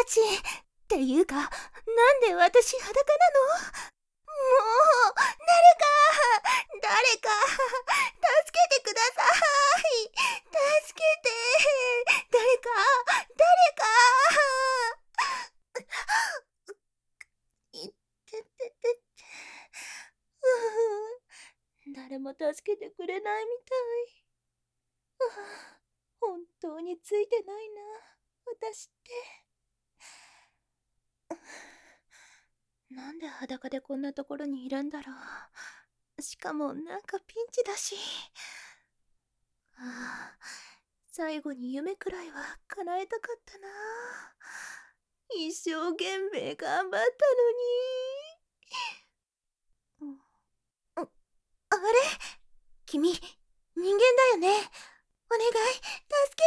ち。っていうか、なんで私裸なの？もう、誰か、助けてください。助けて。誰か。いってててて。誰も助けてくれないみたい。本当についてないな、私って。なんで裸でこんなところにいるんだろう。しかもなんかピンチだし。最後に夢くらいは叶えたかったな。一生懸命頑張ったのに。あれ？君、人間だよね。お願い、助け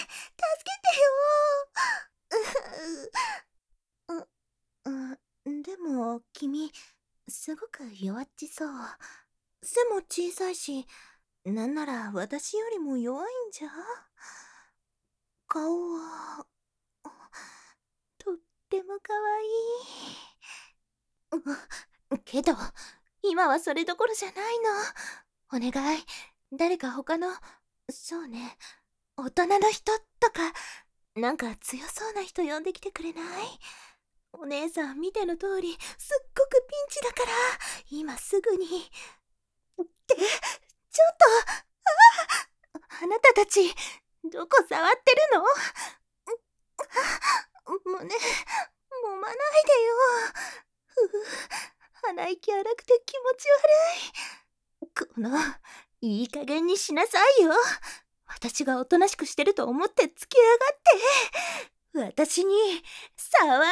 てよ。でも、君、すごく弱っちそう。背も小さいし、なんなら私よりも弱いんじゃ？顔は、とってもかわいい。けど、今はそれどころじゃないの。お願い、誰か他の、そうね、大人の人とか、なんか強そうな人呼んできてくれない？お姉さん見ての通り、すっごくピンチだから、今すぐに。ちょっと、あなたたち、どこ触ってるの？胸、揉まないでよ。鼻息荒くて気持ち悪い。いい加減にしなさいよ。私がおとなしくしてると思ってつきやがって。私に、触る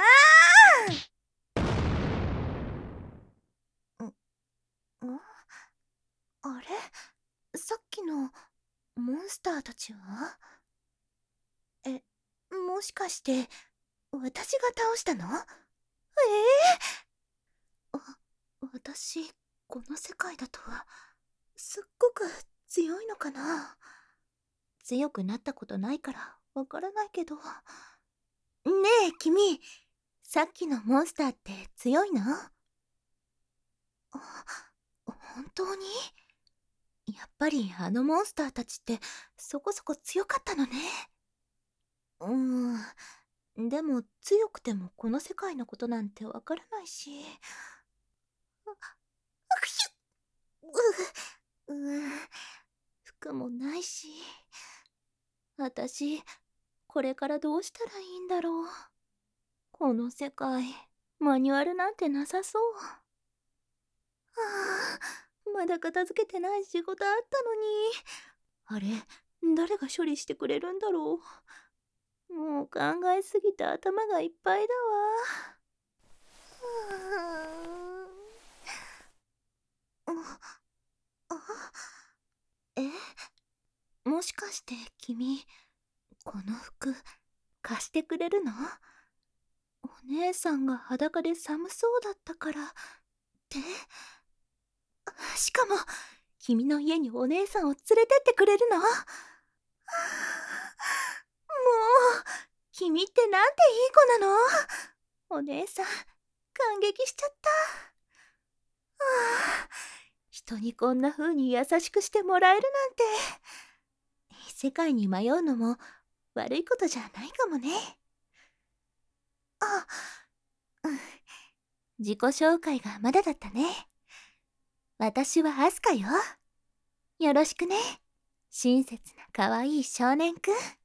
な。あれ？さっきの、モンスターたちは？もしかして、私が倒したの？私、この世界だと、すっごく強いのかな？強くなったことないからわからないけど。ねえ、君、さっきのモンスターって強いの？本当に？やっぱりあのモンスターたちってそこそこ強かったのね。でも強くてもこの世界のことなんてわからないし。服もないし。私、これからどうしたらいいんだろう。この世界、マニュアルなんてなさそう。まだ片付けてない仕事あったのに。あれ、誰が処理してくれるんだろう。もう考えすぎて頭がいっぱいだわ。え？もしかして君、この服、貸してくれるの？お姉さんが裸で寒そうだったからって？しかも、君の家にお姉さんを連れてってくれるの？もう、君ってなんていい子なの？お姉さん、感激しちゃった。人にこんな風に優しくしてもらえるなんて。世界に迷うのも悪いことじゃないかもね。自己紹介がまだだったね。私はアスカよ。よろしくね。親切な可愛い少年くん。